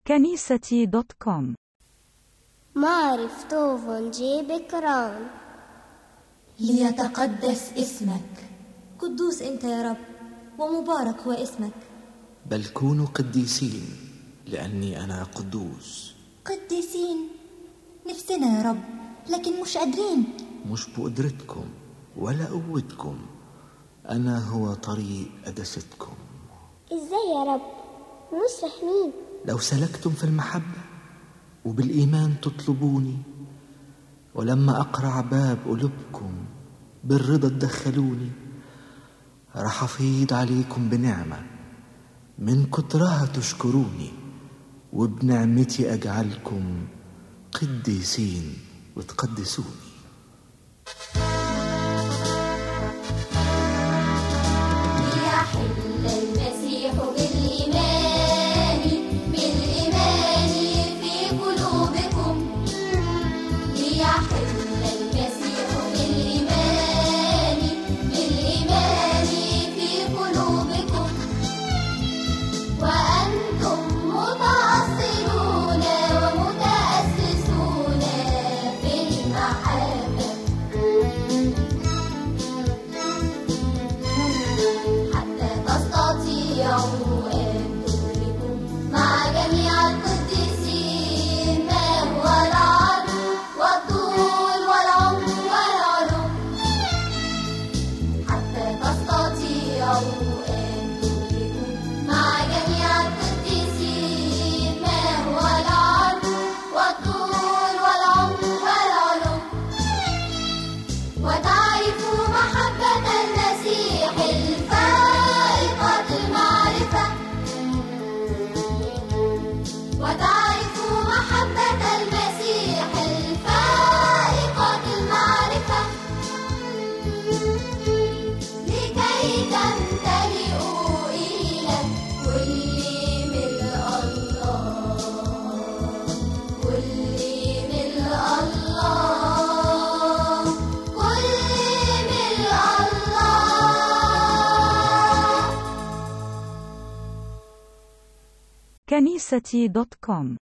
كنيستي دوت كوم. معرف طوفن جي بكران. ليتقدس اسمك. قدوس أنت يا رب، ومبارك هو اسمك. بل كونوا قديسين لأني أنا قدوس. قديسين نفسنا يا رب، لكن مش قادرين. مش بقدرتكم ولا قوتكم، أنا هو طريق قداستكم. إزاي يا رب؟ مش فاهمين. لو سلكتم في المحبة وبالإيمان تطلبوني، ولما أقرع باب قلوبكم بالرضا تدخلوني، رح أفيض عليكم بنعمة من كترها تشكروني، وبنعمتي أجعلكم قديسين وتقدسوني. ليحل المسيح بالإيمان في قلوبكم. ليحل المسيح بالإيمان في قلوبكم، وأنتم متأصلون ومتأسسون في المحبة، حتى تستطيعوا أن تدركوا مع جميع القديسين ما هو العرض والطول والعمق والعلو، حتى تستطيعوا أن تدركوا مع جميع القديسين ما هو العرض والطول والعمق والعلو، وتعرفوا محبة المسيح الفائقة المعرفة، وتعرفوا محبة المسيح الفائقة المعرفة، لكي تمتلئوا إلى كل ملء الله، كل ملء الله، كل ملء الله. كنيستي دوت كوم.